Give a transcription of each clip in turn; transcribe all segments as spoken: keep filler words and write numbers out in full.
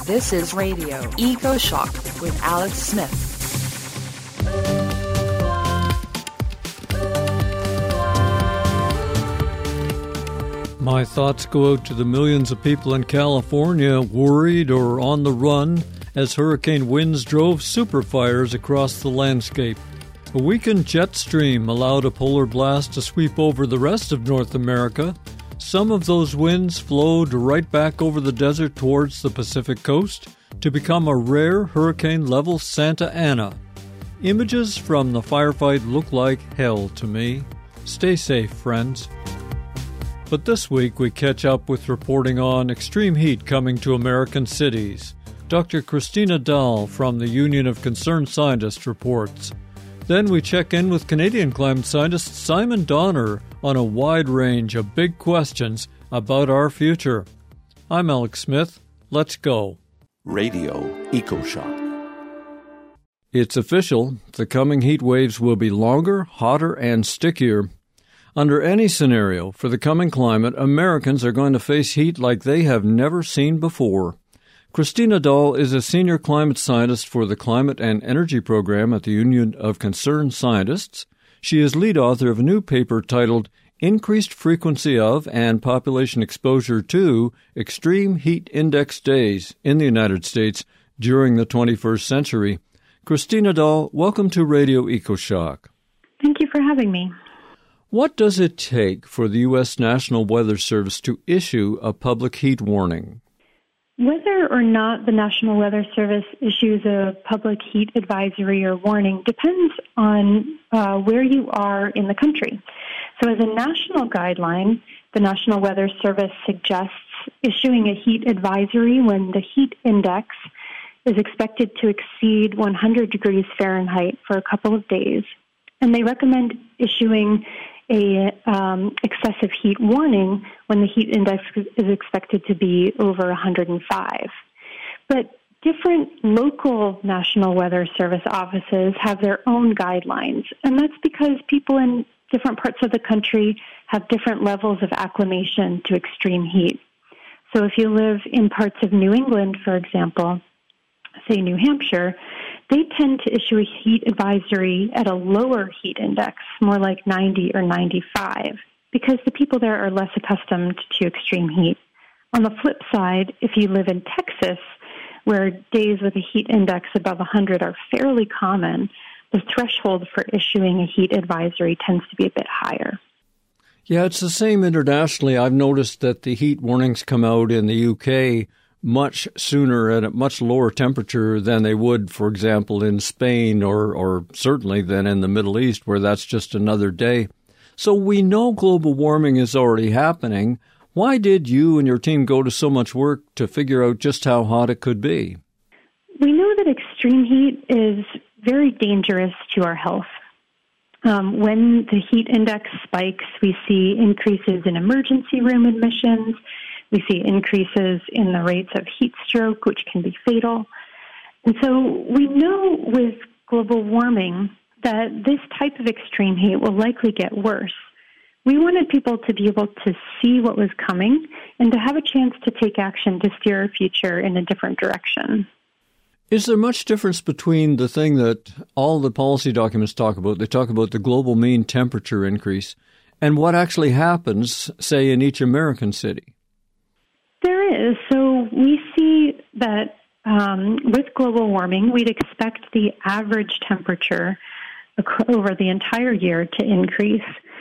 This is Radio Eco Shock with Alex Smith. My thoughts go out to the millions of people in California worried or on the run as hurricane winds drove superfires across the landscape. A weakened jet stream allowed a polar blast to sweep over the rest of North America. Some of those winds flowed right back over the desert towards the Pacific coast to become a rare hurricane-level Santa Ana. Images from the firefight look like hell to me. Stay safe, friends. But this week we catch up with reporting on extreme heat coming to American cities. Doctor Christina Dahl from the Union of Concerned Scientists reports. Then we check in with Canadian climate scientist Simon Donner on a wide range of big questions about our future. I'm Alex Smith. Let's go. Radio EcoShock. It's official. The coming heat waves will be longer, hotter, and stickier. Under any scenario for the coming climate, Americans are going to face heat like they have never seen before. Christina Dahl is a senior climate scientist for the Climate and Energy Program at the Union of Concerned Scientists. She is lead author of a new paper titled Increased Frequency of and Population Exposure to Extreme Heat Index Days in the United States during the twenty-first century. Christina Dahl, welcome to Radio EcoShock. Thank you for having me. What does it take for the U S National Weather Service to issue a public heat warning? Whether or not the National Weather Service issues a public heat advisory or warning depends on uh, where you are in the country. So as a national guideline, the National Weather Service suggests issuing a heat advisory when the heat index is expected to exceed one hundred degrees Fahrenheit for a couple of days. And they recommend issuing a um, excessive heat warning when the heat index is expected to be over one hundred five. But different local National Weather Service offices have their own guidelines, and that's because people in different parts of the country have different levels of acclimation to extreme heat. So if you live in parts of New England, for example, say New Hampshire, they tend to issue a heat advisory at a lower heat index, more like ninety or ninety-five, because the people there are less accustomed to extreme heat. On the flip side, if you live in Texas, where days with a heat index above one hundred are fairly common, the threshold for issuing a heat advisory tends to be a bit higher. Yeah, it's the same internationally. I've noticed that the heat warnings come out in the U K much sooner at a much lower temperature than they would, for example, in Spain or, or certainly than in the Middle East, where that's just another day. So we know global warming is already happening. Why did you and your team go to so much work to figure out just how hot it could be? We know that extreme heat is very dangerous to our health. Um, when the heat index spikes, we see increases in emergency room admissions. We see increases in the rates of heat stroke, which can be fatal. And so we know with global warming that this type of extreme heat will likely get worse. We wanted people to be able to see what was coming and to have a chance to take action to steer our future in a different direction. Is there much difference between the thing that all the policy documents talk about, they talk about the global mean temperature increase, and what actually happens, say, in each American city? There is. So we see that um, with global warming, we'd expect the average temperature over the entire year to increase.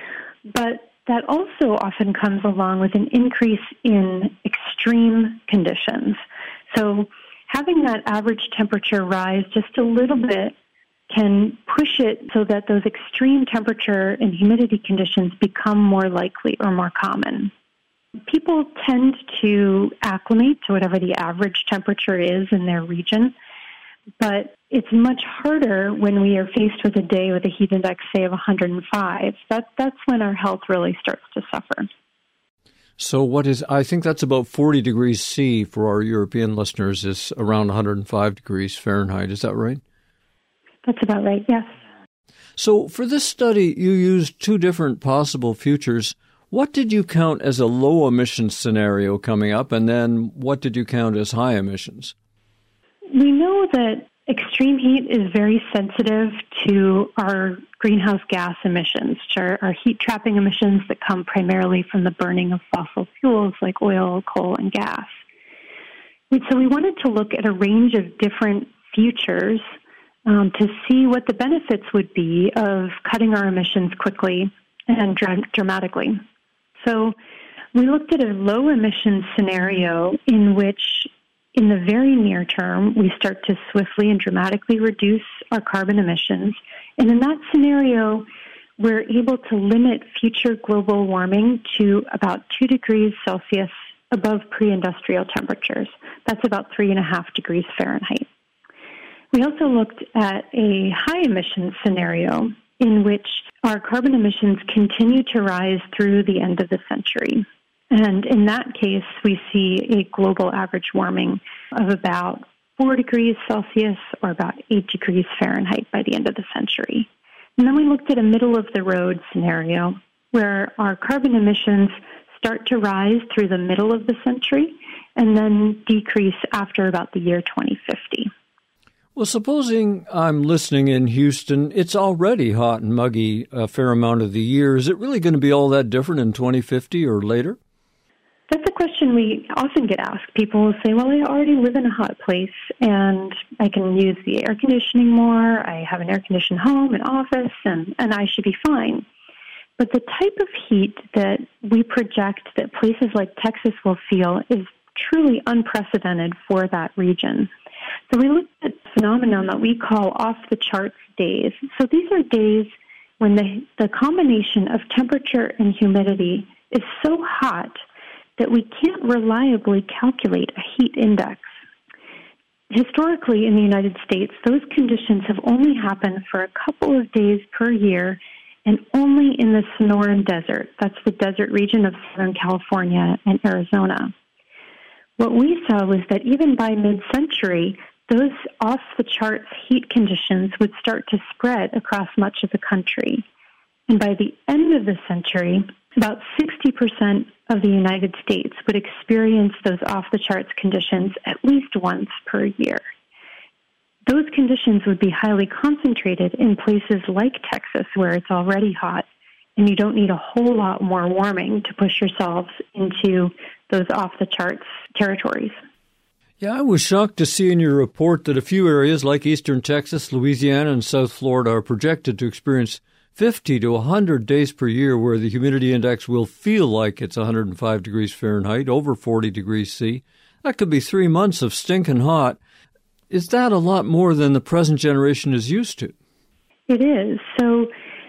But that also often comes along with an increase in extreme conditions. So having that average temperature rise just a little bit can push it so that those extreme temperature and humidity conditions become more likely or more common. People tend to acclimate to whatever the average temperature is in their region, but it's much harder when we are faced with a day with a heat index, say, of one hundred five. That, that's when our health really starts to suffer. So what is, I think that's about forty degrees C for our European listeners, is around one hundred five degrees Fahrenheit. Is that right? That's about right, yes. So for this study, you used two different possible futures. What did you count as a low emissions scenario coming up, and then what did you count as high emissions? know that extreme heat is very sensitive to our greenhouse gas emissions, which are, are heat-trapping emissions that come primarily from the burning of fossil fuels like oil, coal, and gas. And so we wanted to look at a range of different futures um, to see what the benefits would be of cutting our emissions quickly and dra- dramatically. So we looked at a low-emission scenario in which in the very near term, we start to swiftly and dramatically reduce our carbon emissions. And in that scenario, we're able to limit future global warming to about two degrees Celsius above pre-industrial temperatures. That's about three and a half degrees Fahrenheit. We also looked at a high emission scenario in which our carbon emissions continue to rise through the end of the century. And in that case, we see a global average warming of about four degrees Celsius or about eight degrees Fahrenheit by the end of the century. And then we looked at a middle-of-the-road scenario where our carbon emissions start to rise through the middle of the century and then decrease after about the year twenty fifty. Well, supposing I'm listening in Houston, it's already hot and muggy a fair amount of the year. Is it really going to be all that different in twenty fifty or later? That's a question we often get asked. People will say, well, I already live in a hot place and I can use the air conditioning more. I have an air-conditioned home and office, and, and I should be fine. But the type of heat that we project that places like Texas will feel is truly unprecedented for that region. So we looked at a phenomenon that we call off-the-charts days. So these are days when the, the combination of temperature and humidity is so hot that we can't reliably calculate a heat index. Historically, in the United States, those conditions have only happened for a couple of days per year and only in the Sonoran Desert. That's the desert region of Southern California and Arizona. What we saw was that even by mid-century, those off-the-charts heat conditions would start to spread across much of the country. And by the end of the century, about sixty percent of the United States would experience those off-the-charts conditions at least once per year. Those conditions would be highly concentrated in places like Texas, where it's already hot, and you don't need a whole lot more warming to push yourselves into those off-the-charts territories. Yeah, I was shocked to see in your report that a few areas like eastern Texas, Louisiana, and South Florida are projected to experience fifty to one hundred days per year where the humidity index will feel like it's one hundred five degrees Fahrenheit, over forty degrees C. That could be three months of stinking hot. Is that a lot more than the present generation is used to? It is. So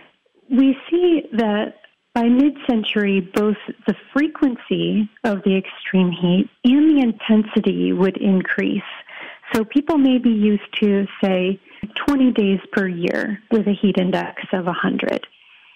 we see that by mid-century, both the frequency of the extreme heat and the intensity would increase. So people may be used to, say, twenty days per year with a heat index of one hundred.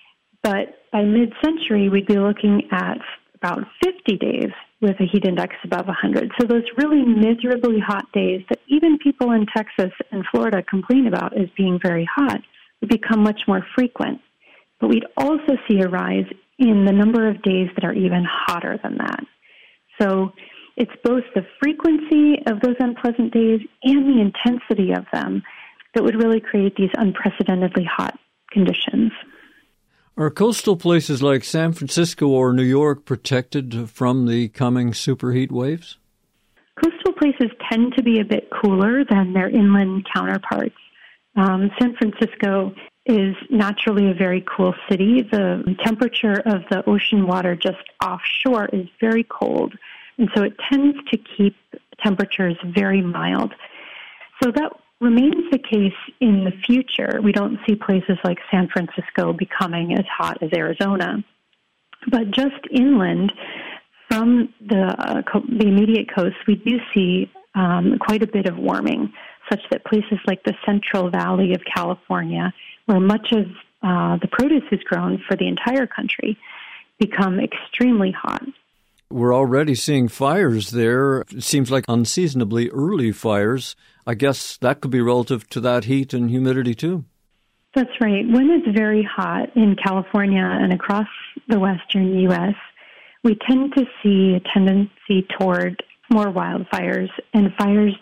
But by mid-century, we'd be looking at about fifty days with a heat index above one hundred. So those really miserably hot days that even people in Texas and Florida complain about as being very hot would become much more frequent. But we'd also see a rise in the number of days that are even hotter than that. So it's both the frequency of those unpleasant days and the intensity of them that would really create these unprecedentedly hot conditions. Are coastal places like San Francisco or New York protected from the coming superheat waves? Coastal places tend to be a bit cooler than their inland counterparts. Um, San Francisco is naturally a very cool city. The temperature of the ocean water just offshore is very cold, and so it tends to keep temperatures very mild. So that remains the case in the future. We don't see places like San Francisco becoming as hot as Arizona. But just inland from the, uh, co- the immediate coast, we do see um, quite a bit of warming, such that places like the Central Valley of California, where much of uh, the produce is grown for the entire country, become extremely hot. We're already seeing fires there. It seems like unseasonably early fires. I guess that could be relative to that heat and humidity, too. That's right. When it's very hot in California and across the western U S, we tend to see a tendency toward more wildfires and fires that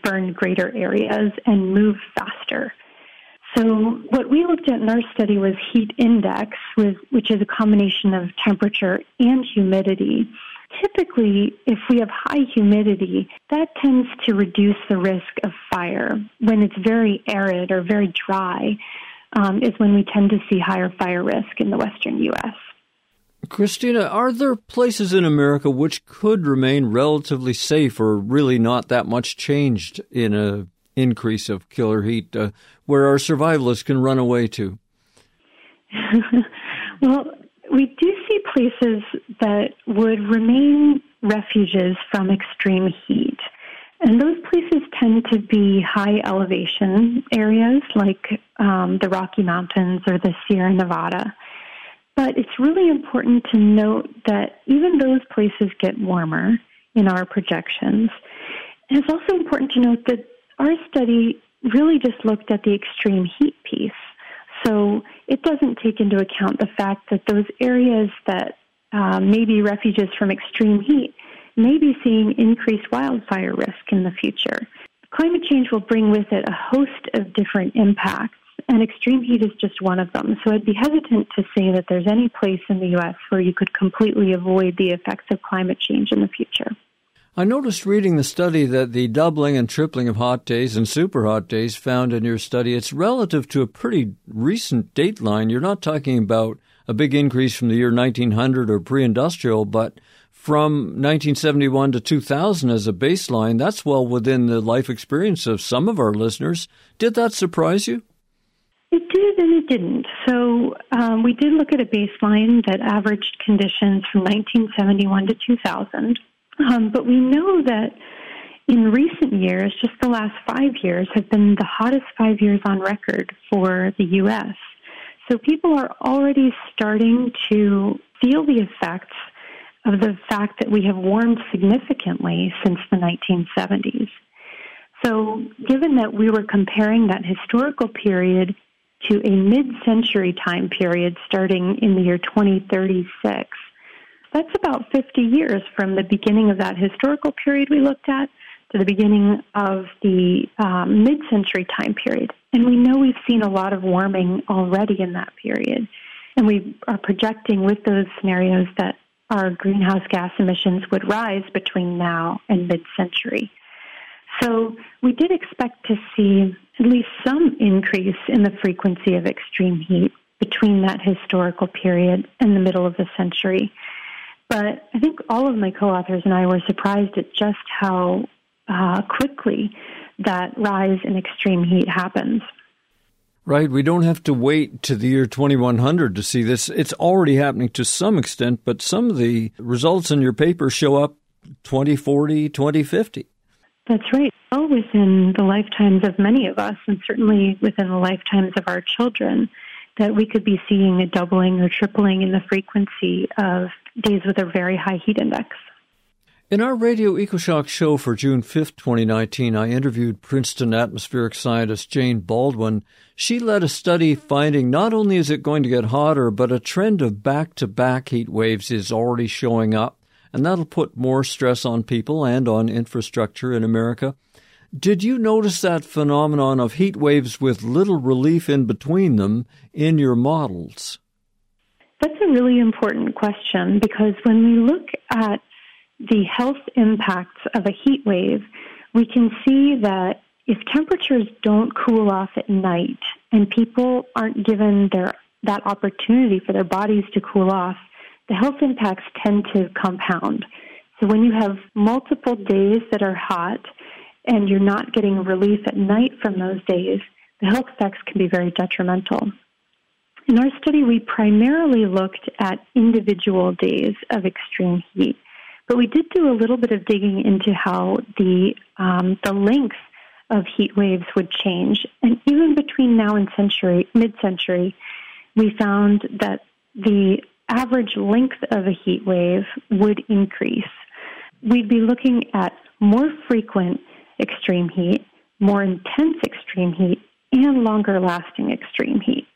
burn greater areas and move faster. So what we looked at in our study was heat index, which is a combination of temperature and humidity. Typically, if we have high humidity, that tends to reduce the risk of fire. When it's very arid or very dry, um, is when we tend to see higher fire risk in the western U S. Christina, are there places in America which could remain relatively safe or really not that much changed in a increase of killer heat uh, where our survivalists can run away to? Well, we do see places that would remain refuges from extreme heat. And those places tend to be high elevation areas like um, the Rocky Mountains or the Sierra Nevada. But it's really important to note that even those places get warmer in our projections. And it's also important to note that our study really just looked at the extreme heat piece. So it doesn't take into account the fact that those areas that uh, may be refuges from extreme heat may be seeing increased wildfire risk in the future. Climate change will bring with it a host of different impacts, and extreme heat is just one of them. So I'd be hesitant to say that there's any place in the U S where you could completely avoid the effects of climate change in the future. I noticed reading the study that the doubling and tripling of hot days and super hot days found in your study, it's relative to a pretty recent dateline. You're not talking about a big increase from the year nineteen hundred or pre-industrial, but from nineteen seventy-one to two thousand as a baseline. That's well within the life experience of some of our listeners. Did that surprise you? It did and it didn't. So um, we did look at a baseline that averaged conditions from nineteen seventy-one to two thousand. Um, but we know that in recent years, just the last five years, have been the hottest five years on record for the U S. So people are already starting to feel the effects of the fact that we have warmed significantly since the nineteen seventies. So given that we were comparing that historical period to a mid-century time period starting in the year twenty thirty-six, that's about fifty years from the beginning of that historical period we looked at to the beginning of the um, mid-century time period. And we know we've seen a lot of warming already in that period. And we are projecting with those scenarios that our greenhouse gas emissions would rise between now and mid-century. So we did expect to see at least some increase in the frequency of extreme heat between that historical period and the middle of the century. But I think all of my co-authors and I were surprised at just how uh, quickly that rise in extreme heat happens. Right. We don't have to wait to the year twenty-one hundred to see this. It's already happening to some extent, but some of the results in your paper show up twenty forty, twenty fifty. That's right. Well, within the lifetimes of many of us, and certainly within the lifetimes of our children, that we could be seeing a doubling or tripling in the frequency of days with a very high heat index. In our Radio EcoShock show for June fifth, twenty nineteen, I interviewed Princeton atmospheric scientist Jane Baldwin. She led a study finding not only is it going to get hotter, but a trend of back-to-back heat waves is already showing up, and that'll put more stress on people and on infrastructure in America. Did you notice that phenomenon of heat waves with little relief in between them in your models? That's a really important question, because when we look at the health impacts of a heat wave, we can see that if temperatures don't cool off at night and people aren't given their that opportunity for their bodies to cool off, the health impacts tend to compound. So when you have multiple days that are hot and you're not getting relief at night from those days, the health effects can be very detrimental. In our study, we primarily looked at individual days of extreme heat, but we did do a little bit of digging into how the um, the length of heat waves would change. And even between now and century, mid-century, we found that the average length of a heat wave would increase. We'd be looking at more frequent extreme heat, more intense extreme heat, and longer-lasting extreme heat.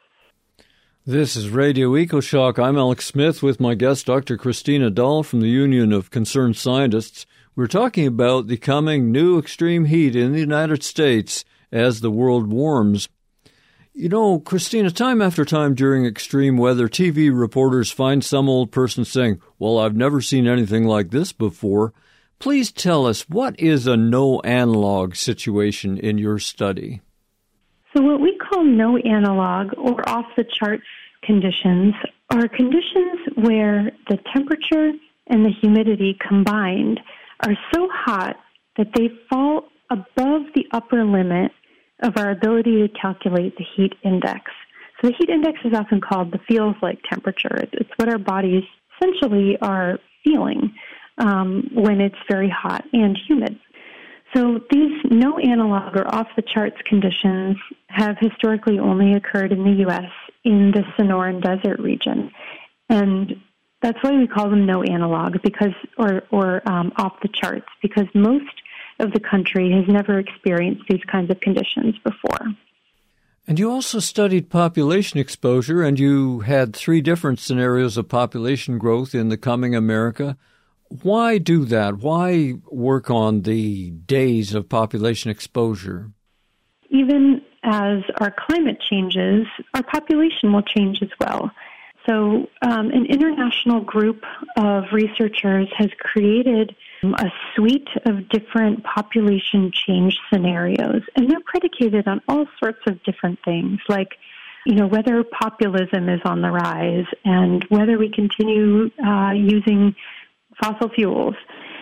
This is Radio EcoShock. I'm Alex Smith with my guest, Doctor Christina Dahl from the Union of Concerned Scientists. We're talking about the coming new extreme heat in the United States as the world warms. You know, Christina, time after time during extreme weather, T V reporters find some old person saying, well, I've never seen anything like this before. Please tell us, what is a no analog situation in your study? So what we call no analog or off-the-charts conditions are conditions where the temperature and the humidity combined are so hot that they fall above the upper limit of our ability to calculate the heat index. So the heat index is often called the feels-like temperature. It's what our bodies essentially are feeling um, when it's very hot and humid. So these no analog or off-the-charts conditions have historically only occurred in the U S in the Sonoran Desert region. And that's why we call them no analog because, or, or um, off the charts, because most of the country has never experienced these kinds of conditions before. And you also studied population exposure, and you had three different scenarios of population growth in the coming America. Why do that? Why work on the days of population exposure? Even as our climate changes, our population will change as well. So um, an international group of researchers has created a suite of different population change scenarios, and they're predicated on all sorts of different things, like, you know, whether populism is on the rise and whether we continue uh, using fossil fuels.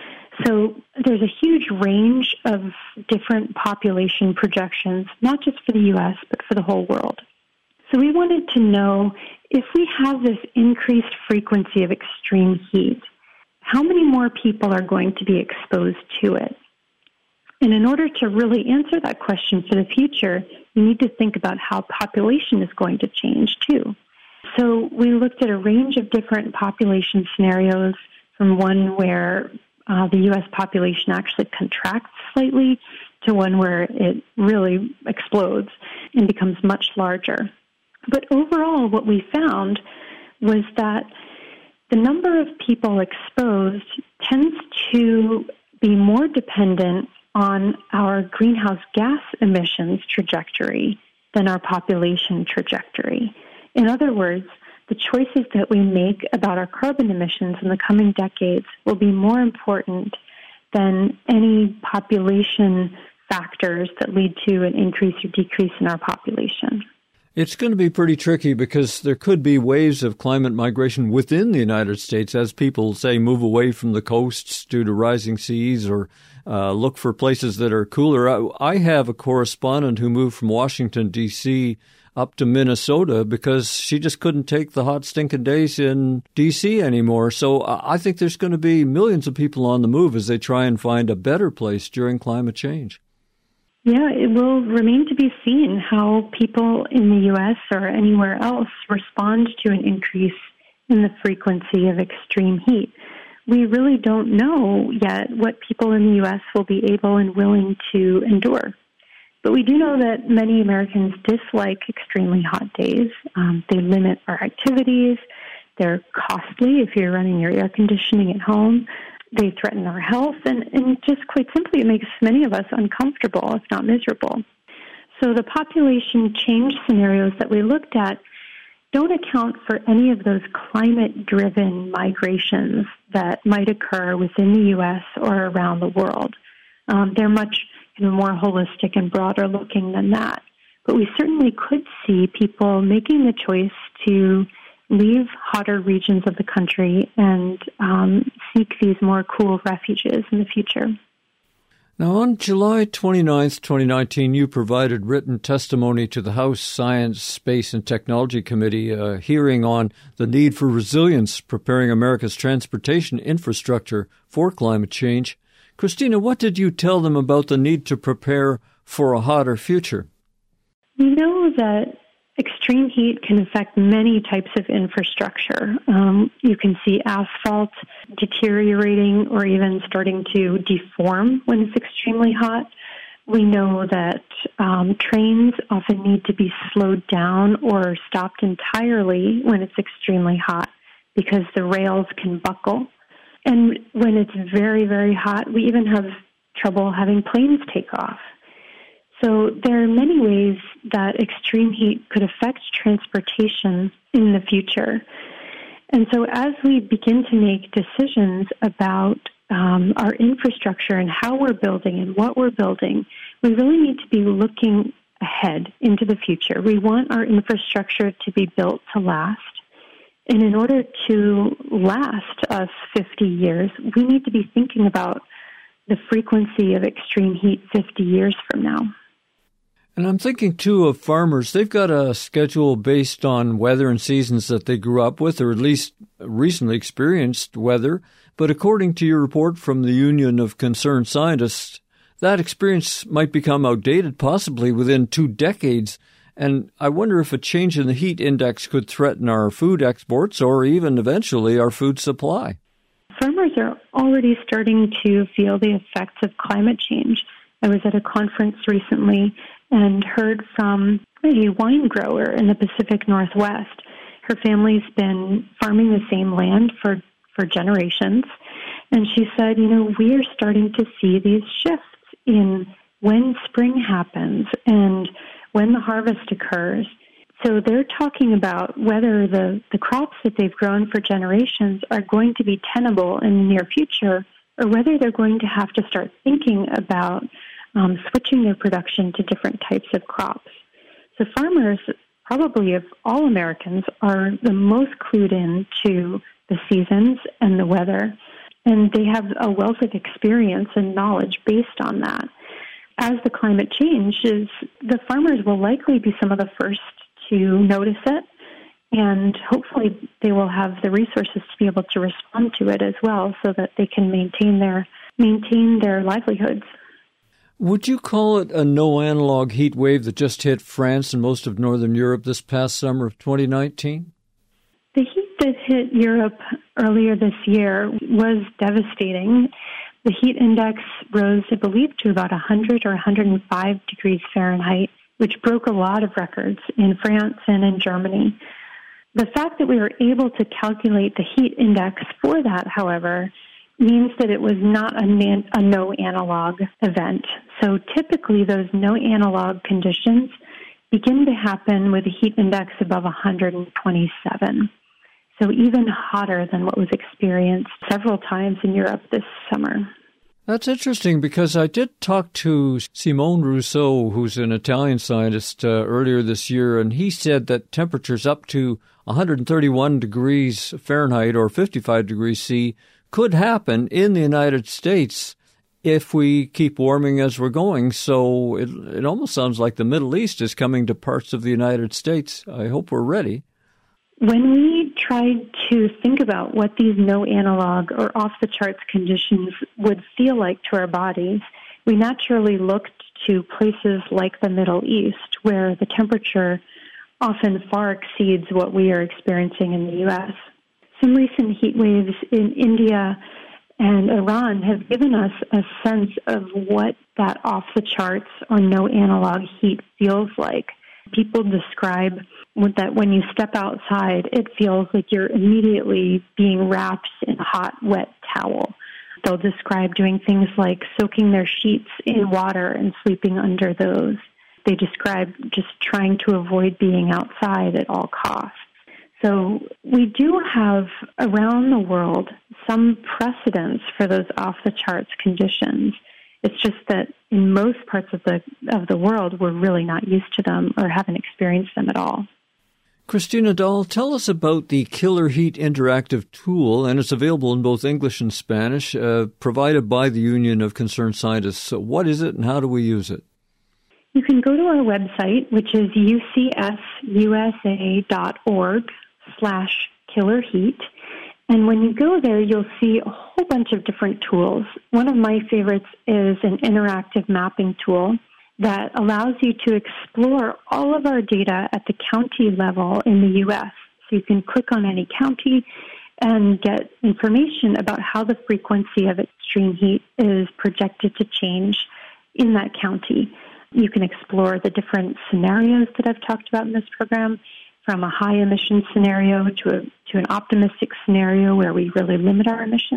So there's a huge range of different population projections, not just for the U S, but for the whole world. So we wanted to know, if we have this increased frequency of extreme heat, how many more people are going to be exposed to it? And in order to really answer that question for the future, we need to think about how population is going to change too. So we looked at a range of different population scenarios, from one where uh, the U S population actually contracts slightly to one where it really explodes and becomes much larger. But overall, what we found was that the number of people exposed tends to be more dependent on our greenhouse gas emissions trajectory than our population trajectory. In other words, the choices that we make about our carbon emissions in the coming decades will be more important than any population factors that lead to an increase or decrease in our population. It's going to be pretty tricky because there could be waves of climate migration within the United States as people, say, move away from the coasts due to rising seas or uh, look for places that are cooler. I, I have a correspondent who moved from Washington, D C up to Minnesota because she just couldn't take the hot, stinking days in D C anymore. So I think there's going to be millions of people on the move as they try and find a better place during climate change. Yeah, it will remain to be seen how people in the U S or anywhere else respond to an increase in the frequency of extreme heat. We really don't know yet what people in the U S will be able and willing to endure. But we do know that many Americans dislike extremely hot days. Um, they limit our activities. They're costly if you're running your air conditioning at home. They threaten our health, and, and just quite simply, it makes many of us uncomfortable, if not miserable. So the population change scenarios that we looked at don't account for any of those climate-driven migrations that might occur within the U S or around the world. Um, they're much you know, more holistic and broader looking than that. But we certainly could see people making the choice to leave hotter regions of the country and um, seek these more cool refuges in the future. Now, on July twenty-ninth, twenty nineteen, you provided written testimony to the House Science, Space, and Technology Committee, a hearing on the need for resilience, preparing America's transportation infrastructure for climate change. Christina, what did you tell them about the need to prepare for a hotter future? We know that extreme heat can affect many types of infrastructure. Um, you can see asphalt deteriorating or even starting to deform when it's extremely hot. We know that um, trains often need to be slowed down or stopped entirely when it's extremely hot because the rails can buckle. And when it's very, very hot, we even have trouble having planes take off. So there are many ways that extreme heat could affect transportation in the future. And so as we begin to make decisions about um, our infrastructure and how we're building and what we're building, we really need to be looking ahead into the future. We want our infrastructure to be built to last. And in order to last us fifty years, we need to be thinking about the frequency of extreme heat fifty years from now. And I'm thinking, too, of farmers. They've got a schedule based on weather and seasons that they grew up with, or at least recently experienced weather. But according to your report from the Union of Concerned Scientists, that experience might become outdated possibly within two decades. And I wonder if a change in the heat index could threaten our food exports or even eventually our food supply. Farmers are already starting to feel the effects of climate change. I was at a conference recently and heard from a wine grower in the Pacific Northwest. Her family's been farming the same land for, for generations. And she said, you know, we are starting to see these shifts in when spring happens and when the harvest occurs. So they're talking about whether the, the crops that they've grown for generations are going to be tenable in the near future, or whether they're going to have to start thinking about um, switching their production to different types of crops. So farmers, probably of all Americans, are the most clued in to the seasons and the weather, and they have a wealth of experience and knowledge based on that. As the climate changes, the farmers will likely be some of the first to notice it, and hopefully they will have the resources to be able to respond to it as well so that they can maintain their maintain their livelihoods. Would you call it a no-analog heat wave that just hit France and most of Northern Europe this past summer of twenty nineteen? The heat that hit Europe earlier this year was devastating. The heat index rose, I believe, to about one hundred or one hundred five degrees Fahrenheit, which broke a lot of records in France and in Germany. The fact that we were able to calculate the heat index for that, however, means that it was not a, man, a no-analog event. So typically those no-analog conditions begin to happen with a heat index above one hundred twenty-seven. So even hotter than what was experienced several times in Europe this summer. That's interesting because I did talk to Simone Rousseau, who's an Italian scientist, uh, earlier this year, and he said that temperatures up to one hundred thirty-one degrees Fahrenheit or fifty-five degrees C could happen in the United States if we keep warming as we're going. So it, it almost sounds like the Middle East is coming to parts of the United States. I hope we're ready. When we tried to think about what these no-analog or off-the-charts conditions would feel like to our bodies, we naturally looked to places like the Middle East, where the temperature often far exceeds what we are experiencing in the U S. Some recent heat waves in India and Iran have given us a sense of what that off-the-charts or no-analog heat feels like. People describe that when you step outside, it feels like you're immediately being wrapped in a hot, wet towel. They'll describe doing things like soaking their sheets in water and sleeping under those. They describe just trying to avoid being outside at all costs. So we do have around the world some precedents for those off-the-charts conditions. It's just that in most parts of the of the world, we're really not used to them or haven't experienced them at all. Christina Dahl, tell us about the Killer Heat Interactive Tool, and it's available in both English and Spanish, uh, provided by the Union of Concerned Scientists. So what is it and how do we use it? You can go to our website, which is u c s u s a dot org slash killer heat. And when you go there, you'll see a whole bunch of different tools. One of my favorites is an interactive mapping tool that allows you to explore all of our data at the county level in the U S. So you can click on any county and get information about how the frequency of extreme heat is projected to change in that county. You can explore the different scenarios that I've talked about in this program, from a high emission scenario to a to an optimistic scenario where we really limit our emissions.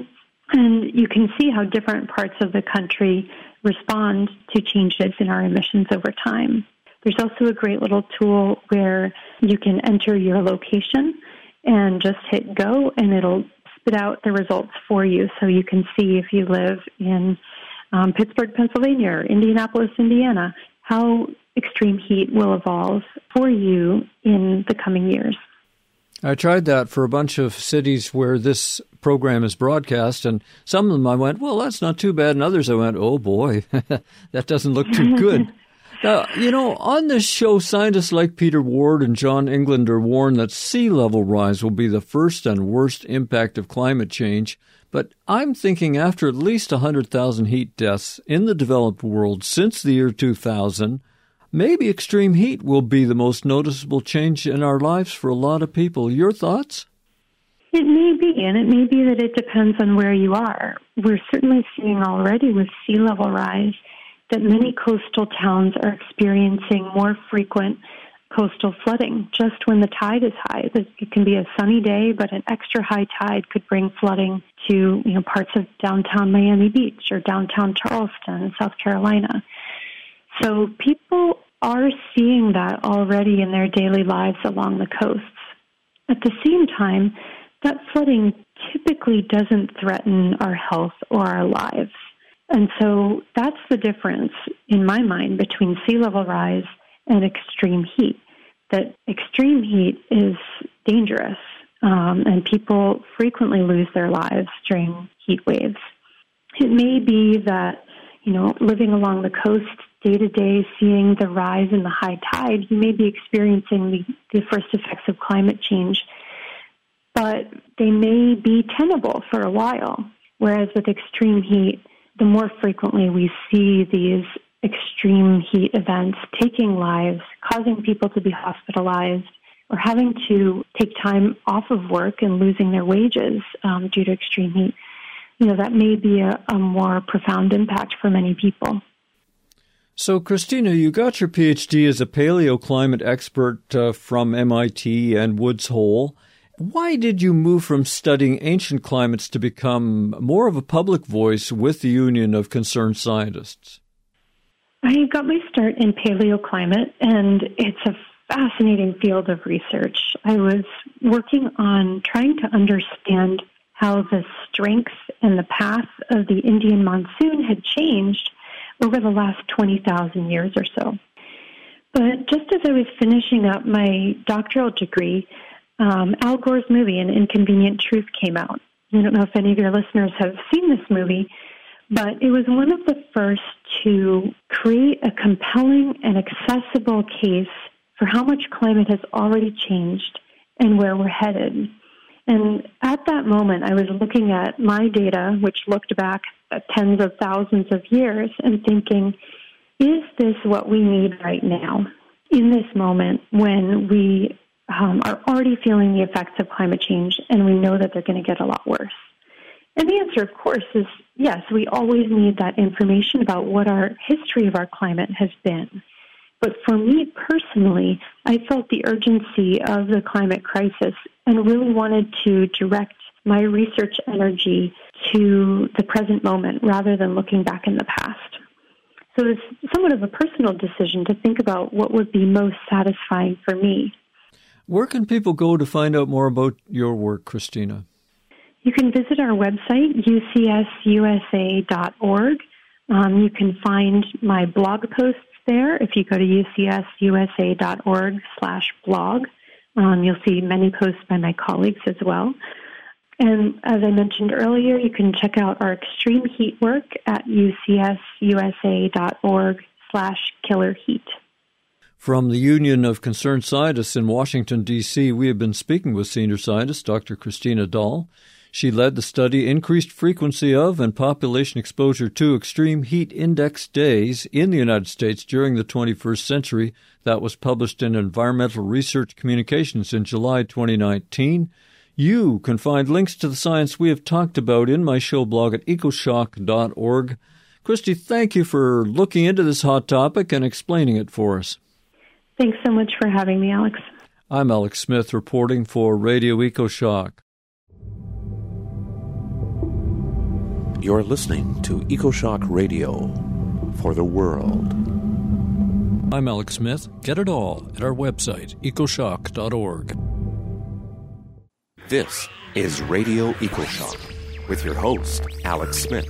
And you can see how different parts of the country respond to changes in our emissions over time. There's also a great little tool where you can enter your location and just hit go, and it'll spit out the results for you so you can see if you live in um, Pittsburgh, Pennsylvania, or Indianapolis, Indiana, how extreme heat will evolve for you in the coming years. I tried that for a bunch of cities where this program is broadcast, and some of them I went, well, that's not too bad, and others I went, oh boy, that doesn't look too good. Now, you know, on this show, scientists like Peter Ward and John Englander warn that sea level rise will be the first and worst impact of climate change, but I'm thinking after at least one hundred thousand heat deaths in the developed world since the year two thousand, maybe extreme heat will be the most noticeable change in our lives for a lot of people. Your thoughts? It may be, and it may be that it depends on where you are. We're certainly seeing already with sea level rise that many coastal towns are experiencing more frequent coastal flooding just when the tide is high. It can be a sunny day, but an extra high tide could bring flooding to, you know, parts of downtown Miami Beach or downtown Charleston, South Carolina. So people are seeing that already in their daily lives along the coasts. At the same time, that flooding typically doesn't threaten our health or our lives. And so that's the difference, in my mind, between sea level rise and extreme heat, that extreme heat is dangerous, um, and people frequently lose their lives during heat waves. It may be that, you know, living along the coast day to day, seeing the rise in the high tide, you may be experiencing the, the first effects of climate change, but they may be tenable for a while. Whereas with extreme heat, the more frequently we see these extreme heat events taking lives, causing people to be hospitalized, or having to take time off of work and losing their wages um, due to extreme heat, you know, that may be a, a more profound impact for many people. So, Christina, you got your P H D as a paleoclimate expert uh, from M I T and Woods Hole. Why did you move from studying ancient climates to become more of a public voice with the Union of Concerned Scientists? I got my start in paleoclimate, and it's a fascinating field of research. I was working on trying to understand how the strength and the path of the Indian monsoon had changed over the last twenty thousand years or so. But just as I was finishing up my doctoral degree, um, Al Gore's movie, An Inconvenient Truth, came out. I don't know if any of your listeners have seen this movie, but it was one of the first to create a compelling and accessible case for how much climate has already changed and where we're headed. And at that moment, I was looking at my data, which looked back at tens of thousands of years, and thinking, is this what we need right now, in this moment when we um, are already feeling the effects of climate change and we know that they're going to get a lot worse? And the answer, of course, is yes, we always need that information about what our history of our climate has been. But for me personally, I felt the urgency of the climate crisis and really wanted to direct my research energy to the present moment rather than looking back in the past. So it's somewhat of a personal decision to think about what would be most satisfying for me. Where can people go to find out more about your work, Christina? You can visit our website, U C S U S A dot org. Um, you can find my blog posts there. If you go to U C S U S A dot org slash blog, um, you'll see many posts by my colleagues as well. And as I mentioned earlier, you can check out our extreme heat work at U C S U S A dot org slash killer heat. From the Union of Concerned Scientists in Washington, D C, we have been speaking with senior scientist Doctor Christina Dahl. She led the study Increased Frequency of and Population Exposure to Extreme Heat Index Days in the United States during the twenty-first century. That was published in Environmental Research Communications in July twenty nineteen. You can find links to the science we have talked about in my show blog at ecoshock dot org. Christy, thank you for looking into this hot topic and explaining it for us. Thanks so much for having me, Alex. I'm Alex Smith reporting for Radio EcoShock. You're listening to EcoShock Radio for the world. I'm Alex Smith. Get it all at our website, ecoshock dot org. This is Radio EcoShock with your host, Alex Smith.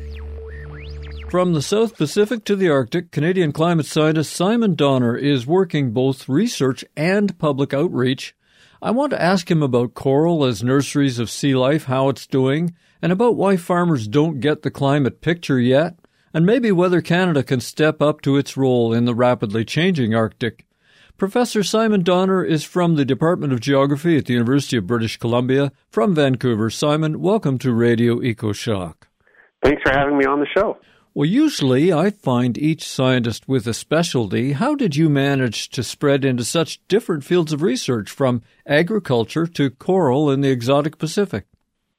From the South Pacific to the Arctic, Canadian climate scientist Simon Donner is working both research and public outreach. I want to ask him about coral as nurseries of sea life, how it's doing, and about why farmers don't get the climate picture yet, and maybe whether Canada can step up to its role in the rapidly changing Arctic. Professor Simon Donner is from the Department of Geography at the University of British Columbia. From Vancouver, Simon, welcome to Radio EcoShock. Thanks for having me on the show. Well, usually I find each scientist with a specialty. How did you manage to spread into such different fields of research, from agriculture to coral in the exotic Pacific?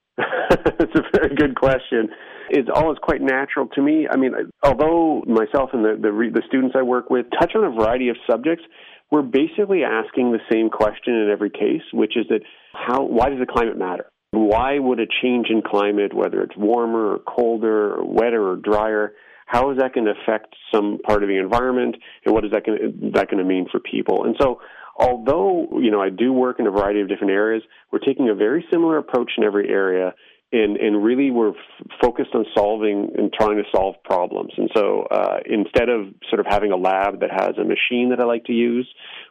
That's a very good question. It's always quite natural to me. I mean, although myself and the, the, the students I work with touch on a variety of subjects, we're basically asking the same question in every case, which is that how, why does the climate matter? Why would a change in climate, whether it's warmer or colder or wetter or drier, how is that going to affect some part of the environment, and what is that going to, that going to mean for people? And so, although, you know, I do work in a variety of different areas, we're taking a very similar approach in every area, and, and really we're f- focused on solving and trying to solve problems. And so uh, instead of sort of having a lab that has a machine that I like to use,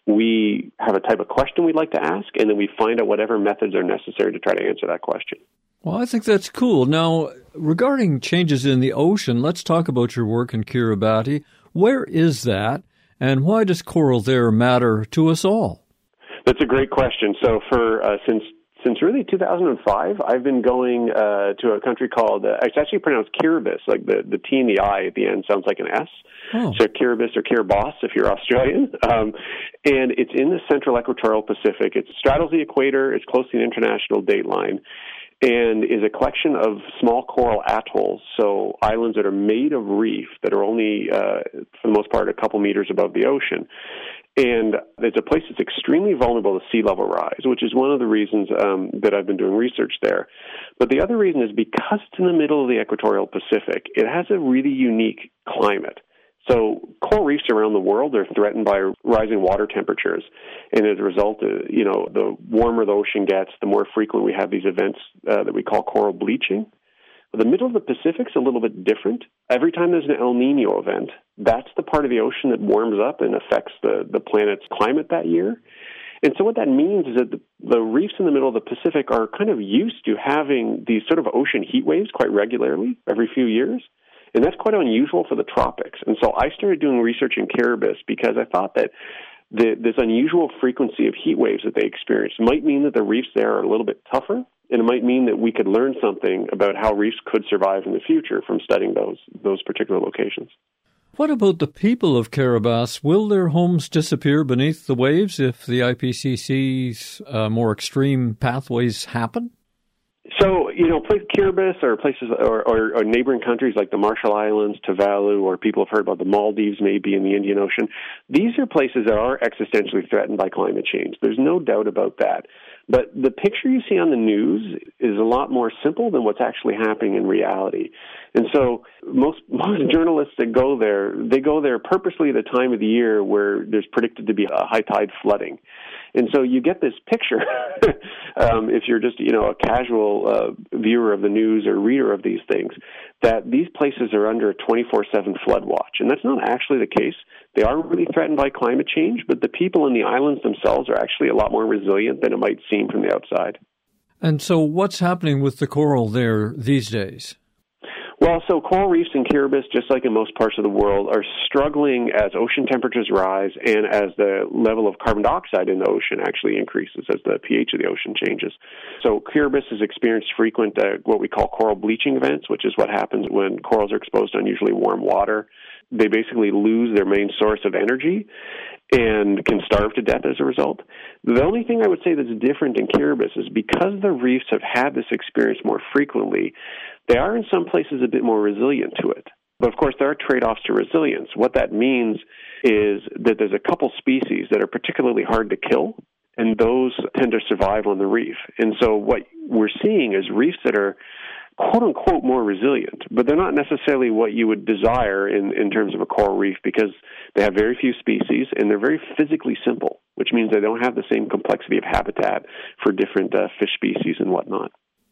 we have a type of question we'd like to ask, and then we find out whatever methods are necessary to try to answer that question. Well, I think that's cool. Now, regarding changes in the ocean, let's talk about your work in Kiribati. Where is that, and why does coral there matter to us all? That's a great question. So for uh, since Since really two thousand five, I've been going uh, to a country called, uh, it's actually pronounced Kiribati, like the, the T and the I at the end sounds like an S. Oh. So Kiribati or Kiribati if you're Australian. Um, and it's in the central equatorial Pacific. It straddles the equator. It's close to the international date line, and is a collection of small coral atolls, so islands that are made of reef that are only, uh, for the most part, a couple meters above the ocean. And it's a place that's extremely vulnerable to sea level rise, which is one of the reasons um, that I've been doing research there. But the other reason is because it's in the middle of the equatorial Pacific, it has a really unique climate. So coral reefs around the world are threatened by rising water temperatures. And as a result, uh, you know, the warmer the ocean gets, the more frequent we have these events uh, that we call coral bleaching. The middle of the Pacific's a little bit different. Every time there's an El Nino event, that's the part of the ocean that warms up and affects the, the planet's climate that year. And so what that means is that the, the reefs in the middle of the Pacific are kind of used to having these sort of ocean heat waves quite regularly every few years. And that's quite unusual for the tropics. And so I started doing research in Kiribati because I thought that the, this unusual frequency of heat waves that they experience might mean that the reefs there are a little bit tougher, and it might mean that we could learn something about how reefs could survive in the future from studying those those particular locations. What about the people of Kiribati? Will their homes disappear beneath the waves if the I P C C's uh, more extreme pathways happen? So, you know, places, Kiribati or places or, or, or neighboring countries like the Marshall Islands, Tuvalu, or people have heard about the Maldives, maybe in the Indian Ocean. These are places that are existentially threatened by climate change. There's no doubt about that. But the picture you see on the news is a lot more simple than what's actually happening in reality. And so most, most journalists that go there, they go there purposely at a time of the year where there's predicted to be a high tide flooding. And so you get this picture, um, if you're just, you know, a casual uh, viewer of the news or reader of these things, that these places are under a twenty-four seven flood watch. And that's not actually the case. They are really threatened by climate change, but the people in the islands themselves are actually a lot more resilient than it might seem from the outside. And so what's happening with the coral there these days? Well, so coral reefs in Kiribati, just like in most parts of the world, are struggling as ocean temperatures rise and as the level of carbon dioxide in the ocean actually increases, as the pH of the ocean changes. So Kiribati has experienced frequent uh, what we call coral bleaching events, which is what happens when corals are exposed to unusually warm water. They basically lose their main source of energy and can starve to death as a result. The only thing I would say that's different in Kiribati is because the reefs have had this experience more frequently, they are in some places a bit more resilient to it. But of course, there are trade-offs to resilience. What that means is that there's a couple species that are particularly hard to kill, and those tend to survive on the reef. And so what we're seeing is reefs that are quote-unquote more resilient, but they're not necessarily what you would desire in, in terms of a coral reef because they have very few species and they're very physically simple, which means they don't have the same complexity of habitat for different uh, fish species and whatnot.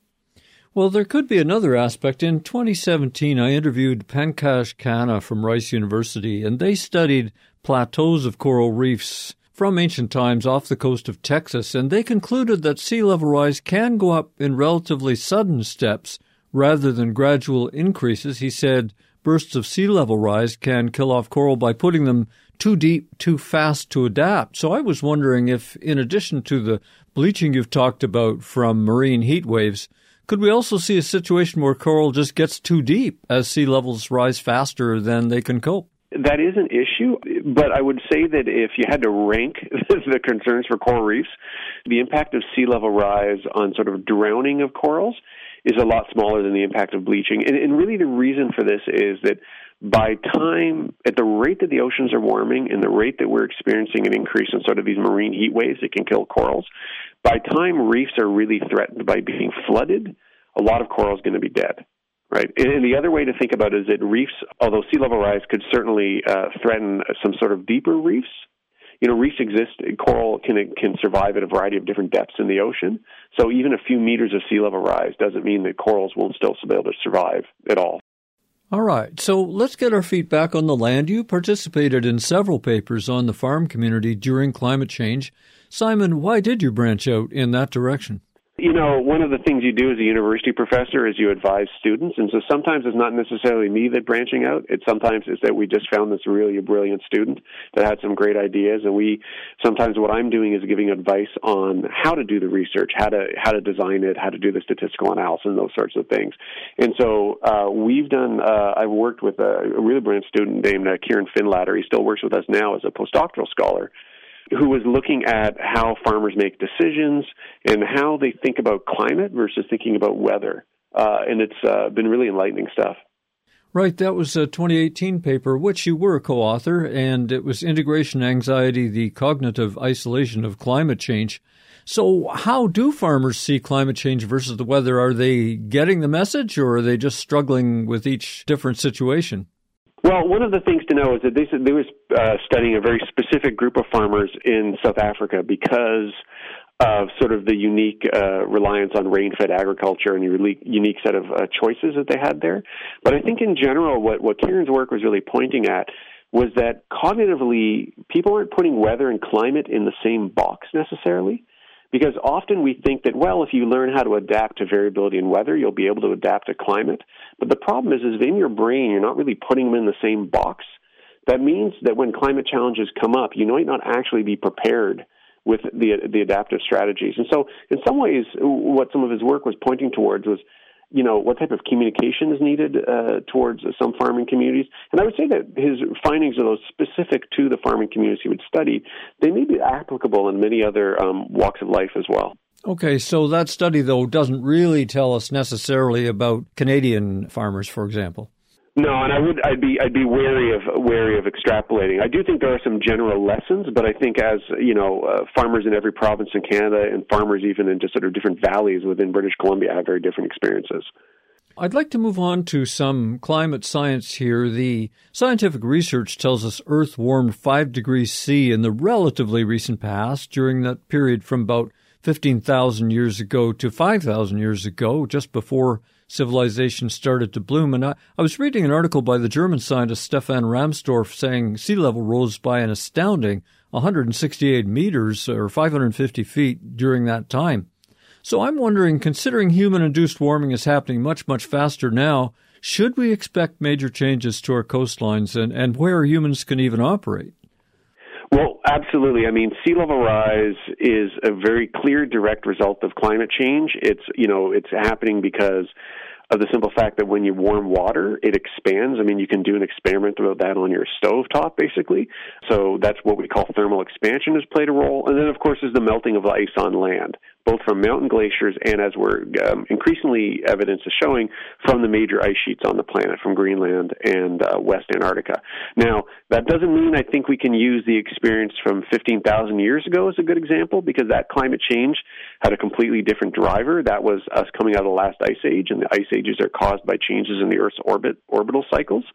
Well, there could be another aspect. In twenty seventeen, I interviewed Pankaj Khanna from Rice University, and they studied plateaus of coral reefs from ancient times off the coast of Texas, and they concluded that sea level rise can go up in relatively sudden steps rather than gradual increases. He said bursts of sea level rise can kill off coral by putting them too deep, too fast to adapt. So I was wondering if, in addition to the bleaching you've talked about from marine heat waves, could we also see a situation where coral just gets too deep as sea levels rise faster than they can cope? That is an issue, but I would say that if you had to rank the concerns for coral reefs, the impact of sea level rise on sort of drowning of corals is a lot smaller than the impact of bleaching. And, and really the reason for this is that by time, at the rate that the oceans are warming and the rate that we're experiencing an increase in sort of these marine heat waves that can kill corals, by time reefs are really threatened by being flooded, a lot of coral is going to be dead. Right. And the other way to think about it is that reefs, although sea level rise could certainly uh, threaten some sort of deeper reefs, you know, reefs exist, coral can can survive at a variety of different depths in the ocean. So even a few meters of sea level rise doesn't mean that corals won't still be able to survive at all. All right. So let's get our feet back on the land. You participated in several papers on the farm community during climate change. Simon, why did you branch out in that direction? You know, one of the things you do as a university professor is you advise students, and so sometimes it's not necessarily me that branching out. It sometimes is that we just found this really brilliant student that had some great ideas, and we sometimes what I'm doing is giving advice on how to do the research, how to how to design it, how to do the statistical analysis, and those sorts of things. And so uh, we've done. Uh, I've worked with a, a really brilliant student named uh, Kieran Finlatter. He still works with us now as a postdoctoral scholar, who was looking at how farmers make decisions and how they think about climate versus thinking about weather. Uh, and it's uh, been really enlightening stuff. Right. That was a twenty eighteen paper, which you were a co-author, and it was Integration Anxiety, the Cognitive Isolation of Climate Change. So how do farmers see climate change versus the weather? Are they getting the message, or are they just struggling with each different situation? Well, one of the things to know is that they, they was uh, studying a very specific group of farmers in South Africa because of sort of the unique uh, reliance on rain-fed agriculture and the unique set of uh, choices that they had there. But I think in general what, what Kieran's work was really pointing at was that cognitively people aren't putting weather and climate in the same box necessarily. Because often we think that, well, if you learn how to adapt to variability in weather, you'll be able to adapt to climate. But the problem is, is in your brain, you're not really putting them in the same box. That means that when climate challenges come up, you might not actually be prepared with the the adaptive strategies. And so in some ways, what some of his work was pointing towards was, you know, what type of communication is needed uh, towards some farming communities. And I would say that his findings are those specific to the farming communities he would study. They may be applicable in many other um, walks of life as well. Okay, so that study, though, doesn't really tell us necessarily about Canadian farmers, for example. No, and I would, I'd be, I'd be wary of, wary of extrapolating. I do think there are some general lessons, but I think as you know, uh, farmers in every province in Canada and farmers even in just sort of different valleys within British Columbia have very different experiences. I'd like to move on to some climate science here. The scientific research tells us Earth warmed five degrees C in the relatively recent past, during that period from about fifteen thousand years ago to five thousand years ago, just before civilization started to bloom. And I, I was reading an article by the German scientist Stefan Ramsdorf saying sea level rose by an astounding one hundred sixty-eight meters or five hundred fifty feet during that time. So I'm wondering, considering human-induced warming is happening much, much faster now, should we expect major changes to our coastlines and, and where humans can even operate? Well, absolutely. I mean, sea level rise is a very clear, direct result of climate change. It's, you know, it's happening because of the simple fact that when you warm water, it expands. I mean, you can do an experiment about that on your stovetop, basically. So that's what we call thermal expansion has played a role. And then, of course, is the melting of ice on land. both from mountain glaciers and, as we're um, increasingly evidence is showing, from the major ice sheets on the planet, from Greenland and uh, West Antarctica. Now, that doesn't mean I think we can use the experience from fifteen thousand years ago as a good example, because that climate change had a completely different driver. That was us coming out of the last ice age, and the ice ages are caused by changes in the Earth's orbit orbital cycles.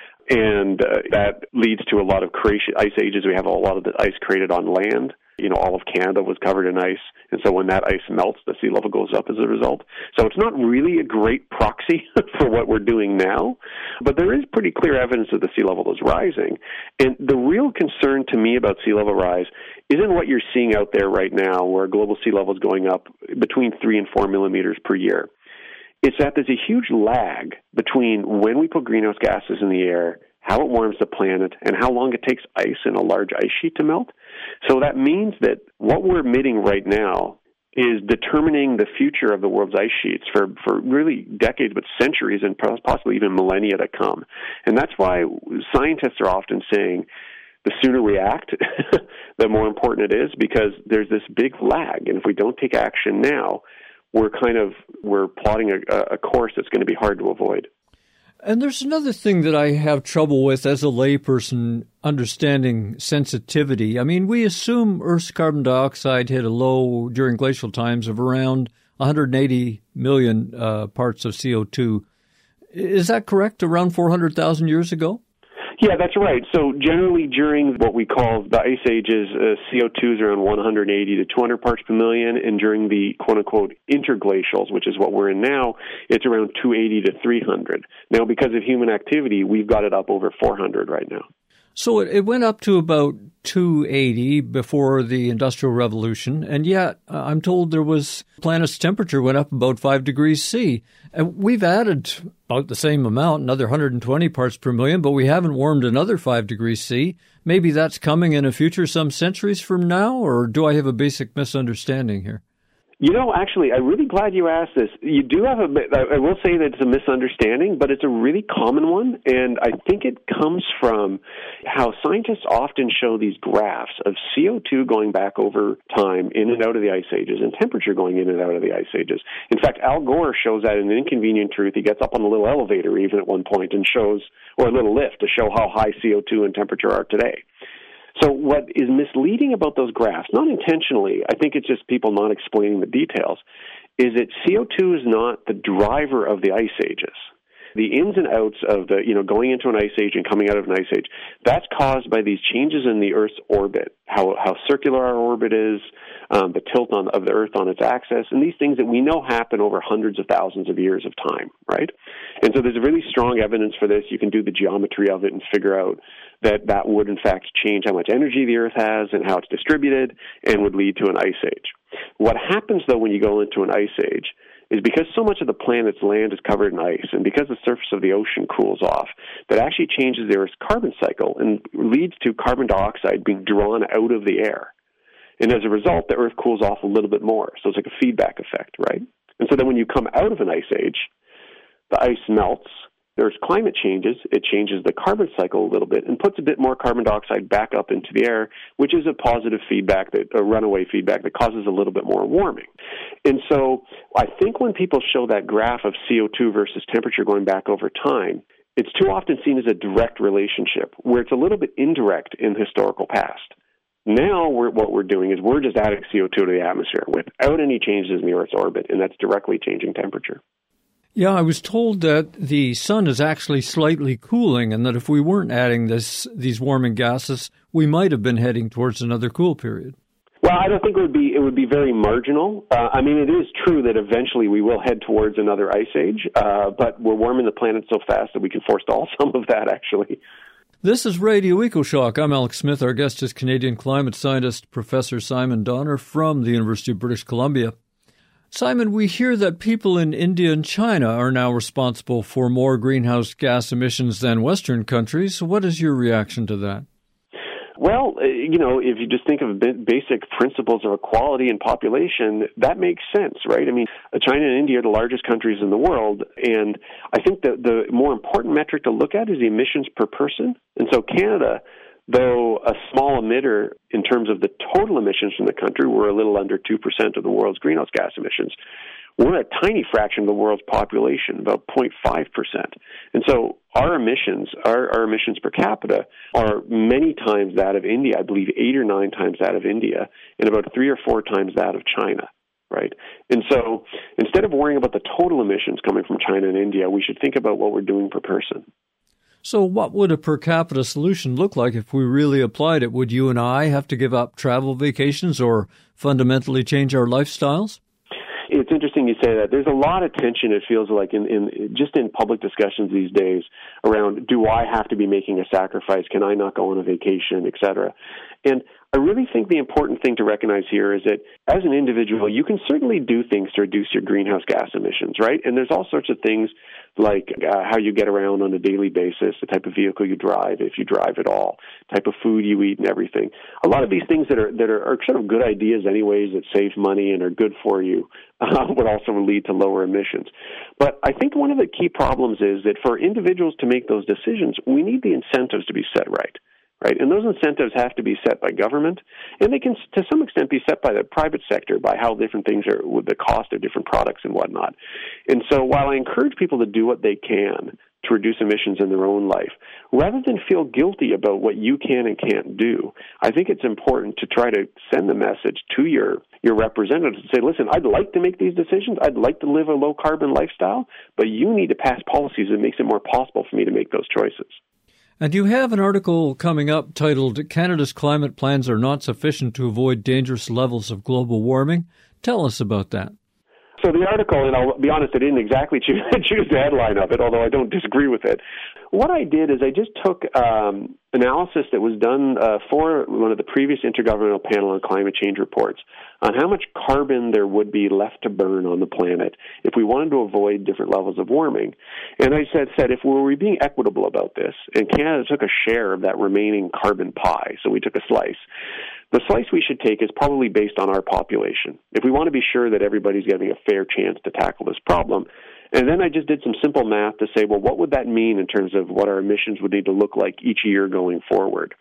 And uh, that leads to a lot of creation, ice ages. We have a lot of the ice created on land. You know, all of Canada was covered in ice. And so when that ice melts, the sea level goes up as a result. So it's not really a great proxy for what we're doing now. But there is pretty clear evidence that the sea level is rising. And the real concern to me about sea level rise isn't what you're seeing out there right now, where global sea level is going up between three and four millimeters per year. It's that there's a huge lag between when we put greenhouse gases in the air, how it warms the planet, and how long it takes ice in a large ice sheet to melt. So that means that what we're emitting right now is determining the future of the world's ice sheets for, for really decades, but centuries, and possibly even millennia to come. And that's why scientists are often saying the sooner we act, the more important it is, because there's this big lag. And if we don't take action now, we're kind of, we're plotting a, a course that's going to be hard to avoid. And there's another thing that I have trouble with as a layperson, understanding sensitivity. I mean, we assume Earth's carbon dioxide hit a low during glacial times of around one hundred eighty million uh, parts of C O two. Is that correct, around four hundred thousand years ago? Yeah, that's right. So generally during what we call the ice ages, uh, C O two is around one hundred eighty to two hundred parts per million, and during the quote-unquote interglacials, which is what we're in now, it's around two hundred eighty to three hundred. Now, because of human activity, we've got it up over four hundred right now. So it, it went up to about two hundred eighty before the Industrial Revolution, and yet uh, I'm told there was planet's temperature went up about five degrees C. And we've added about the same amount, another one hundred twenty parts per million, but we haven't warmed another five degrees C. Maybe that's coming in a future some centuries from now, or do I have a basic misunderstanding here? You know, actually, I'm really glad you asked this. You do have a, I will say that it's a misunderstanding, but it's a really common one, and I think it comes from how scientists often show these graphs of C O two going back over time in and out of the ice ages and temperature going in and out of the ice ages. In fact, Al Gore shows that in An Inconvenient Truth. He gets up on a little elevator even at one point and shows, or a little lift to show how high C O two and temperature are today. So what is misleading about those graphs, not intentionally, I think it's just people not explaining the details, is that C O two is not the driver of the ice ages. The ins and outs of the, you know, going into an ice age and coming out of an ice age, that's caused by these changes in the Earth's orbit, how how circular our orbit is, um, the tilt on, of the Earth on its axis, and these things that we know happen over hundreds of thousands of years of time, right? And so there's really strong evidence for this. You can do the geometry of it and figure out that that would, in fact, change how much energy the Earth has and how it's distributed and would lead to an ice age. What happens, though, when you go into an ice age is because so much of the planet's land is covered in ice and because the surface of the ocean cools off, that actually changes the Earth's carbon cycle and leads to carbon dioxide being drawn out of the air. And as a result, the Earth cools off a little bit more. So it's like a feedback effect, right? And so then when you come out of an ice age, the ice melts, there's climate changes, it changes the carbon cycle a little bit and puts a bit more carbon dioxide back up into the air, which is a positive feedback, that a runaway feedback that causes a little bit more warming. And so I think when people show that graph of C O two versus temperature going back over time, it's too often seen as a direct relationship, where it's a little bit indirect in the historical past. Now we're, what we're doing is we're just adding C O two to the atmosphere without any changes in the Earth's orbit, and that's directly changing temperature. Yeah, I was told that the sun is actually slightly cooling and that if we weren't adding this these warming gases, we might have been heading towards another cool period. Well, I don't think it would be it would be very marginal. Uh, I mean, it is true that eventually we will head towards another ice age, uh, but we're warming the planet so fast that we can forestall some of that, actually. This is Radio EcoShock. I'm Alex Smith. Our guest is Canadian climate scientist Professor Simon Donner from the University of British Columbia. Simon, we hear that people in India and China are now responsible for more greenhouse gas emissions than Western countries. What is your reaction to that? Well, you know, if you just think of basic principles of equality and population, that makes sense, right? I mean, China and India are the largest countries in the world, and I think that the more important metric to look at is the emissions per person. And so Canada, though a small emitter in terms of the total emissions from the country, we're a little under two percent of the world's greenhouse gas emissions. We're a tiny fraction of the world's population, about zero point five percent. And so our emissions, our, our emissions per capita are many times that of India, I believe eight or nine times that of India, and about three or four times that of China, right? And so instead of worrying about the total emissions coming from China and India, we should think about what we're doing per person. So what would a per capita solution look like if we really applied it? Would you and I have to give up travel vacations or fundamentally change our lifestyles? It's interesting you say that. There's a lot of tension, it feels like, in, in just in public discussions these days around, do I have to be making a sacrifice? Can I not go on a vacation, et cetera? And I really think the important thing to recognize here is that as an individual, you can certainly do things to reduce your greenhouse gas emissions, right? And there's all sorts of things like uh, how you get around on a daily basis, the type of vehicle you drive, if you drive at all, type of food you eat and everything. A lot of these things that are that are, are sort of good ideas anyways that save money and are good for you uh, would also lead to lower emissions. But I think one of the key problems is that for individuals to make those decisions, we need the incentives to be set right. Right, and those incentives have to be set by government, and they can, to some extent, be set by the private sector by how different things are, with the cost of different products and whatnot. And so, while I encourage people to do what they can to reduce emissions in their own life, rather than feel guilty about what you can and can't do, I think it's important to try to send the message to your your representatives and say, listen, I'd like to make these decisions, I'd like to live a low carbon lifestyle, but you need to pass policies that makes it more possible for me to make those choices. And you have an article coming up titled, Canada's Climate Plans Are Not Sufficient to Avoid Dangerous Levels of Global Warming. Tell us about that. So the article, and I'll be honest, I didn't exactly choose, choose the headline of it, although I don't disagree with it. What I did is I just took um, analysis that was done uh, for one of the previous Intergovernmental Panel on Climate Change reports on how much carbon there would be left to burn on the planet if we wanted to avoid different levels of warming. And I said, said if we were being equitable about this, and Canada took a share of that remaining carbon pie, so we took a slice, the slice we should take is probably based on our population. If we want to be sure that everybody's getting a fair chance to tackle this problem. And then I just did some simple math to say, well, what would that mean in terms of what our emissions would need to look like each year going forward?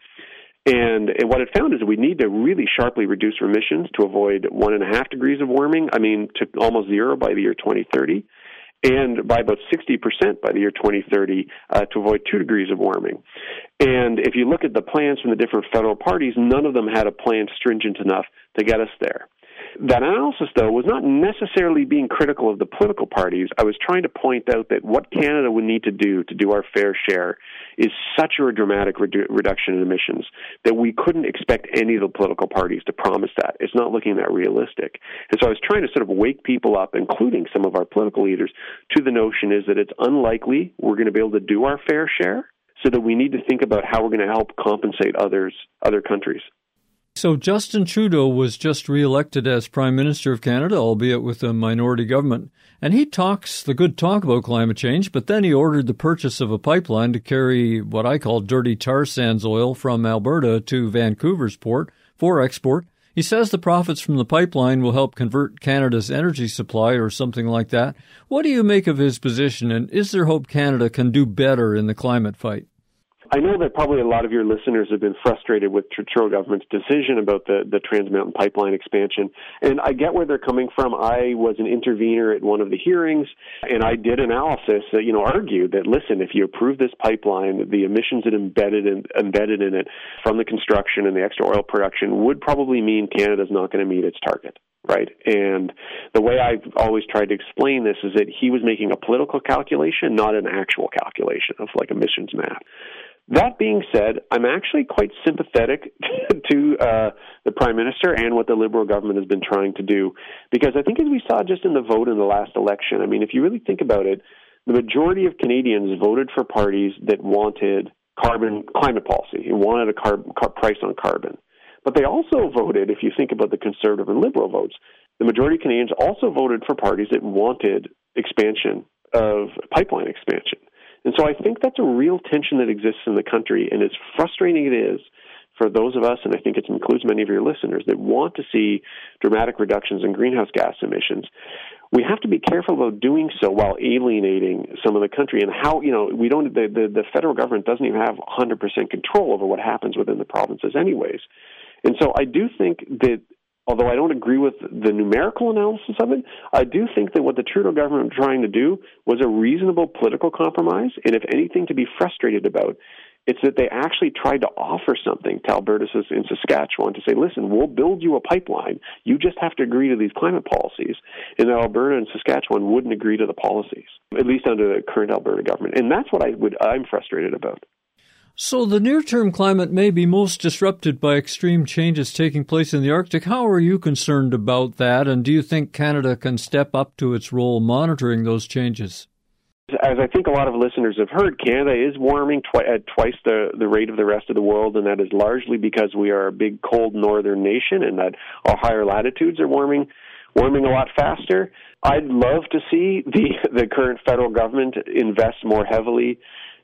And, and what it found is that we need to really sharply reduce emissions to avoid one and a half degrees of warming, I mean, to almost zero by the year twenty thirty, and by about sixty percent by the year twenty thirty uh, to avoid two degrees of warming. And if you look at the plans from the different federal parties, none of them had a plan stringent enough to get us there. That analysis, though, was not necessarily being critical of the political parties. I was trying to point out that what Canada would need to do to do our fair share is such a dramatic redu- reduction in emissions that we couldn't expect any of the political parties to promise that. It's not looking that realistic. And so I was trying to sort of wake people up, including some of our political leaders, to the notion is that it's unlikely we're going to be able to do our fair share, so that we need to think about how we're going to help compensate others, other countries. So Justin Trudeau was just re-elected as Prime Minister of Canada, albeit with a minority government, and he talks the good talk about climate change, but then he ordered the purchase of a pipeline to carry what I call dirty tar sands oil from Alberta to Vancouver's port for export. He says the profits from the pipeline will help convert Canada's energy supply or something like that. What do you make of his position, and is there hope Canada can do better in the climate fight? I know that probably a lot of your listeners have been frustrated with the Trudeau government's decision about the, the Trans Mountain Pipeline expansion, and I get where they're coming from. I was an intervener at one of the hearings, and I did analysis that, you know, argued that, listen, if you approve this pipeline, the emissions that embedded in, embedded in it from the construction and the extra oil production would probably mean Canada's not going to meet its target. Right. And the way I've always tried to explain this is that he was making a political calculation, not an actual calculation of like emissions math. That being said, I'm actually quite sympathetic to uh, the Prime Minister and what the Liberal government has been trying to do, because I think as we saw just in the vote in the last election, I mean, if you really think about it, the majority of Canadians voted for parties that wanted carbon climate policy, who wanted a carbon, car, price on carbon. But they also voted, if you think about the Conservative and Liberal votes, the majority of Canadians also voted for parties that wanted expansion of pipeline expansion. And so I think that's a real tension that exists in the country, and as frustrating it is for those of us, and I think it includes many of your listeners, that want to see dramatic reductions in greenhouse gas emissions, we have to be careful about doing so while alienating some of the country. And how, you know, we don't, the, the, the federal government doesn't even have one hundred percent control over what happens within the provinces anyways. And so I do think that, although I don't agree with the numerical analysis of it, I do think that what the Trudeau government was trying to do was a reasonable political compromise, and if anything to be frustrated about, it's that they actually tried to offer something to Alberta and Saskatchewan to say, listen, we'll build you a pipeline. You just have to agree to these climate policies. And Alberta and Saskatchewan wouldn't agree to the policies, at least under the current Alberta government. And that's what I would, I'm frustrated about. So the near-term climate may be most disrupted by extreme changes taking place in the Arctic. How are you concerned about that? And do you think Canada can step up to its role monitoring those changes? As I think a lot of listeners have heard, Canada is warming twi- at twice the, the rate of the rest of the world, and that is largely because we are a big, cold northern nation and that our higher latitudes are warming warming a lot faster. I'd love to see the, the current federal government invest more heavily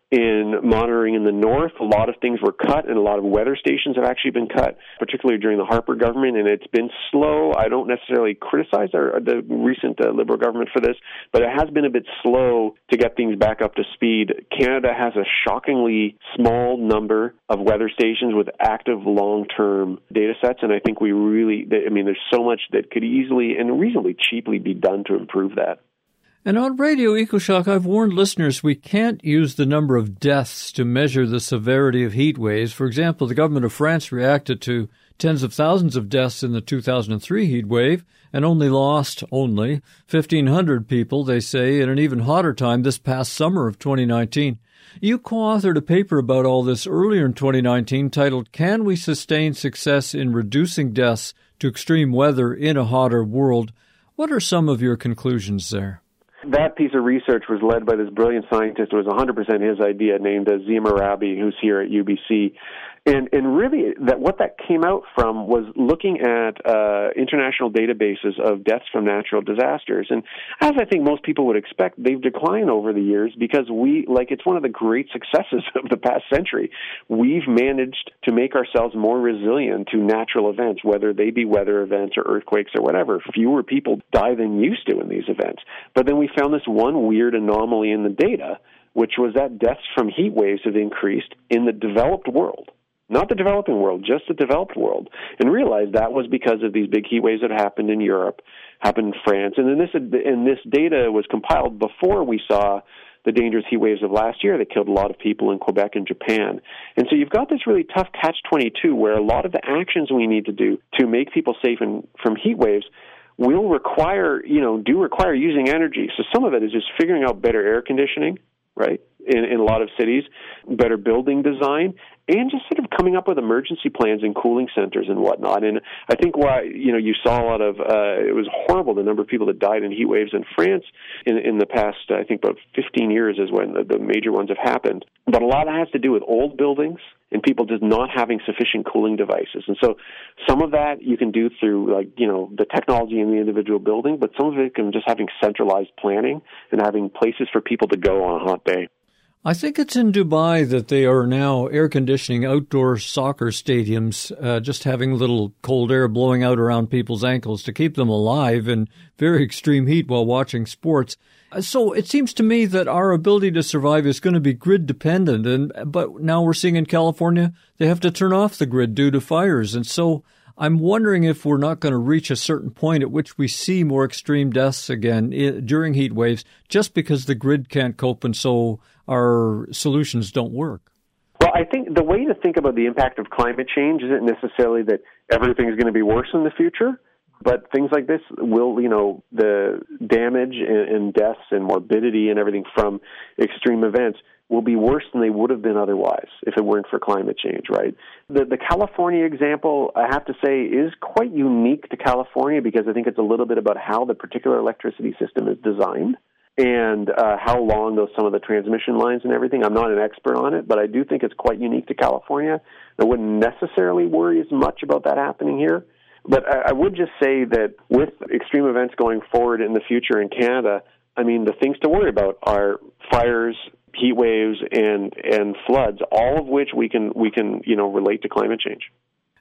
in monitoring in the north. A lot of things were cut, and a lot of weather stations have actually been cut, particularly during the Harper government, and it's been slow. I don't necessarily criticize our, the recent uh, Liberal government for this, but it has been a bit slow to get things back up to speed. Canada has a shockingly small number of weather stations with active long-term data sets, and I think we really, I mean, there's so much that could easily and reasonably cheaply be done to improve that. And on Radio EcoShock, I've warned listeners we can't use the number of deaths to measure the severity of heat waves. For example, the government of France reacted to tens of thousands of deaths in the two thousand three heat wave and only lost, only, fifteen hundred people, they say, in an even hotter time this past summer of twenty nineteen. You co-authored a paper about all this earlier in twenty nineteen titled, Can We Sustain Success in Reducing Deaths to Extreme Weather in a Hotter World? What are some of your conclusions there? That piece of research was led by this brilliant scientist. It was one hundred percent his idea, named uh, Zia Marabi, who's here at U B C. And and really, that what that came out from was looking at uh, international databases of deaths from natural disasters. And as I think most people would expect, they've declined over the years because we, like, it's one of the great successes of the past century. We've managed to make ourselves more resilient to natural events, whether they be weather events or earthquakes or whatever. Fewer people die than used to in these events. But then we found this one weird anomaly in the data, which was that deaths from heat waves have increased in the developed world. Not the developing world, just the developed world, and realized that was because of these big heat waves that happened in Europe, happened in France, and then this and this data was compiled before we saw the dangerous heat waves of last year that killed a lot of people in Quebec and Japan. And so you've got this really tough catch twenty-two where a lot of the actions we need to do to make people safe in, from heat waves will require, you know, do require using energy. So some of it is just figuring out better air conditioning, right, in, in a lot of cities, better building design, and just sort of coming up with emergency plans and cooling centers and whatnot. And I think why, you know, you saw a lot of, uh, it was horrible, the number of people that died in heat waves in France in, in the past, I think about fifteen years is when the, the major ones have happened. But a lot of that has to do with old buildings and people just not having sufficient cooling devices. And so some of that you can do through, like, you know, the technology in the individual building, but some of it can just having centralized planning and having places for people to go on a hot day. I think it's in Dubai that they are now air conditioning outdoor soccer stadiums, uh, just having little cold air blowing out around people's ankles to keep them alive in very extreme heat while watching sports. So it seems to me that our ability to survive is going to be grid dependent. And but now we're seeing in California, they have to turn off the grid due to fires. And so I'm wondering if we're not going to reach a certain point at which we see more extreme deaths again I- during heat waves just because the grid can't cope and so our solutions don't work. Well, I think the way to think about the impact of climate change isn't necessarily that everything's going to be worse in the future, but things like this will, you know, the damage and, and deaths and morbidity and everything from extreme events will be worse than they would have been otherwise if it weren't for climate change, right? The, the California example, I have to say, is quite unique to California because I think it's a little bit about how the particular electricity system is designed and uh, how long those some of the transmission lines and everything. I'm not an expert on it, but I do think it's quite unique to California. I wouldn't necessarily worry as much about that happening here. But I, I would just say that with extreme events going forward in the future in Canada, I mean, the things to worry about are fires, heat waves, and and floods, all of which we can we can you know relate to climate change.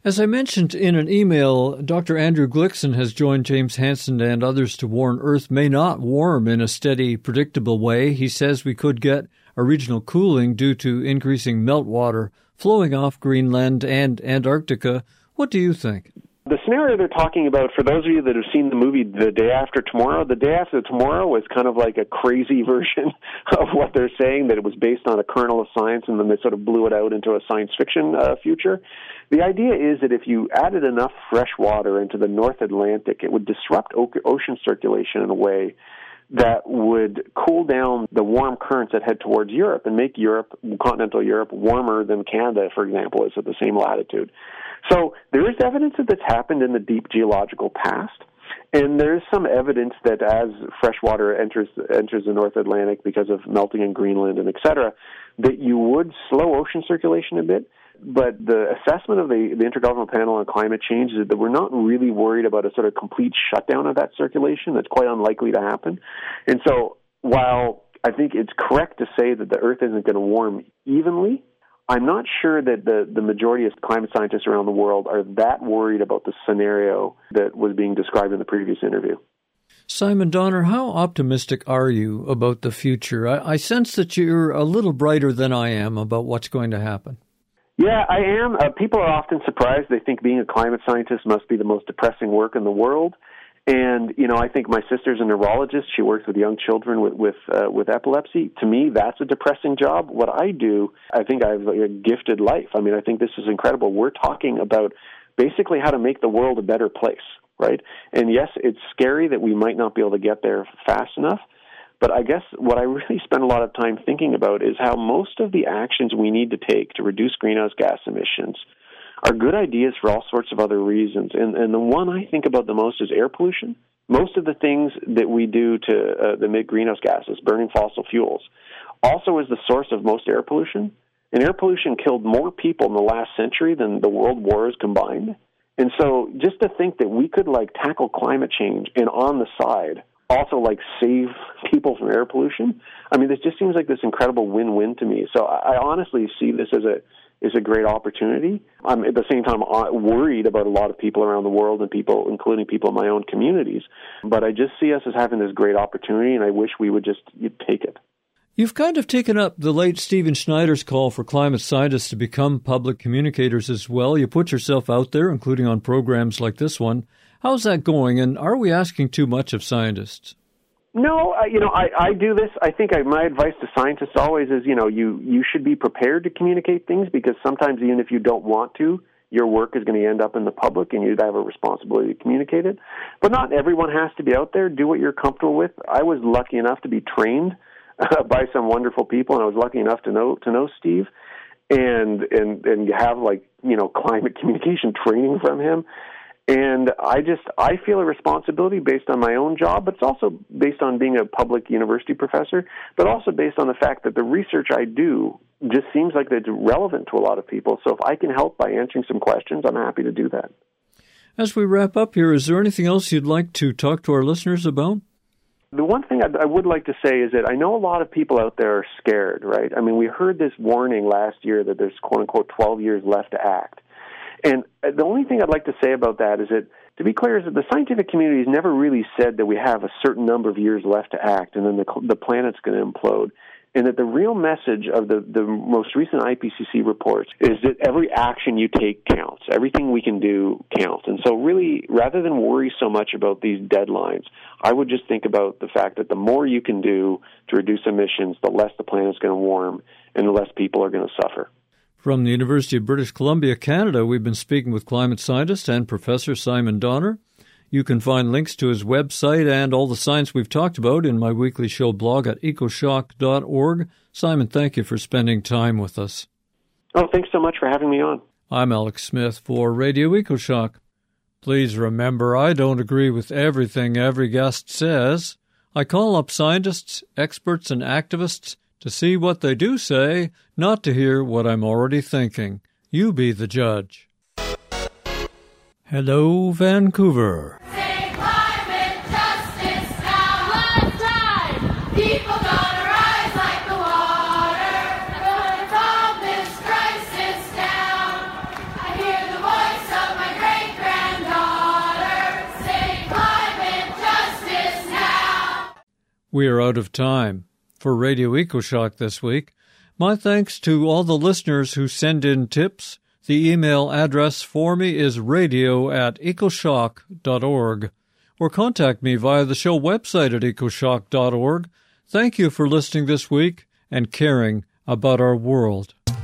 As I mentioned in an email, Doctor Andrew Glickson has joined James Hansen and others to warn Earth may not warm in a steady, predictable way. He says we could get a regional cooling due to increasing meltwater flowing off Greenland and Antarctica. What do you think? The scenario they're talking about, for those of you that have seen the movie The Day After Tomorrow, The Day After Tomorrow was kind of like a crazy version of what they're saying, that it was based on a kernel of science, and then they sort of blew it out into a science fiction uh, future. The idea is that if you added enough fresh water into the North Atlantic, it would disrupt o- ocean circulation in a way that would cool down the warm currents that head towards Europe and make Europe, continental Europe, warmer than Canada, for example, is at the same latitude. So there is evidence that this happened in the deep geological past, and there is some evidence that as fresh water enters enters the North Atlantic because of melting in Greenland and et cetera, that you would slow ocean circulation a bit. But the assessment of the, the Intergovernmental Panel on Climate Change is that we're not really worried about a sort of complete shutdown of that circulation. That's quite unlikely to happen. And so while I think it's correct to say that the Earth isn't going to warm evenly, I'm not sure that the, the majority of climate scientists around the world are that worried about the scenario that was being described in the previous interview. Simon Donner, how optimistic are you about the future? I, I sense that you're a little brighter than I am about what's going to happen. Yeah, I am. Uh, people are often surprised. They think being a climate scientist must be the most depressing work in the world. And, you know, I think my sister's a neurologist. She works with young children with with, uh, with epilepsy. To me, that's a depressing job. What I do, I think I have a gifted life. I mean, I think this is incredible. We're talking about basically how to make the world a better place, right? And yes, it's scary that we might not be able to get there fast enough. But I guess what I really spend a lot of time thinking about is how most of the actions we need to take to reduce greenhouse gas emissions are good ideas for all sorts of other reasons. And, and the one I think about the most is air pollution. Most of the things that we do to uh, emit greenhouse gases, burning fossil fuels, also is the source of most air pollution. And air pollution killed more people in the last century than the world wars combined. And so just to think that we could, like, tackle climate change and on the side also, like, save people from air pollution, I mean, this just seems like this incredible win-win to me. So I, I honestly see this as a is a great opportunity. I'm at the same time worried about a lot of people around the world and people, including people in my own communities. But I just see us as having this great opportunity, and I wish we would just take it. You've kind of taken up the late Stephen Schneider's call for climate scientists to become public communicators as well. You put yourself out there, including on programs like this one. How's that going, and are we asking too much of scientists? No, uh, you know, I, I do this. I think I, my advice to scientists always is, you know, you, you should be prepared to communicate things, because sometimes even if you don't want to, your work is going to end up in the public and you'd have a responsibility to communicate it. But not everyone has to be out there. Do what you're comfortable with. I was lucky enough to be trained uh, by some wonderful people, and I was lucky enough to know to know Steve and and and have, like, you know, climate communication training from him. And I just, I feel a responsibility based on my own job, but it's also based on being a public university professor, but also based on the fact that the research I do just seems like it's relevant to a lot of people. So if I can help by answering some questions, I'm happy to do that. As we wrap up here, is there anything else you'd like to talk to our listeners about? The one thing I would like to say is that I know a lot of people out there are scared, right? I mean, we heard this warning last year that there's, quote-unquote, twelve years left to act. And the only thing I'd like to say about that is that, to be clear, is that the scientific community has never really said that we have a certain number of years left to act and then the, the planet's going to implode. And that the real message of the, the most recent I P C C reports is that every action you take counts. Everything we can do counts. And so really, rather than worry so much about these deadlines, I would just think about the fact that the more you can do to reduce emissions, the less the planet's going to warm and the less people are going to suffer. From the University of British Columbia, Canada, we've been speaking with climate scientist and Professor Simon Donner. You can find links to his website and all the science we've talked about in my weekly show blog at ecoshock dot org. Simon, thank you for spending time with us. Oh, thanks so much for having me on. I'm Alex Smith for Radio EcoShock. Please remember, I don't agree with everything every guest says. I call up scientists, experts, and activists to see what they do say, not to hear what I'm already thinking. You be the judge. Hello, Vancouver. Say climate justice, now let's ride. People gonna rise like the water. Gonna calm this crisis down. I hear the voice of We are out of time for Radio EcoShock this week. My thanks to all the listeners who send in tips. The email address for me is radio at ecoshock dot org, or contact me via the show website at ecoshock dot org. Thank you for listening this week and caring about our world.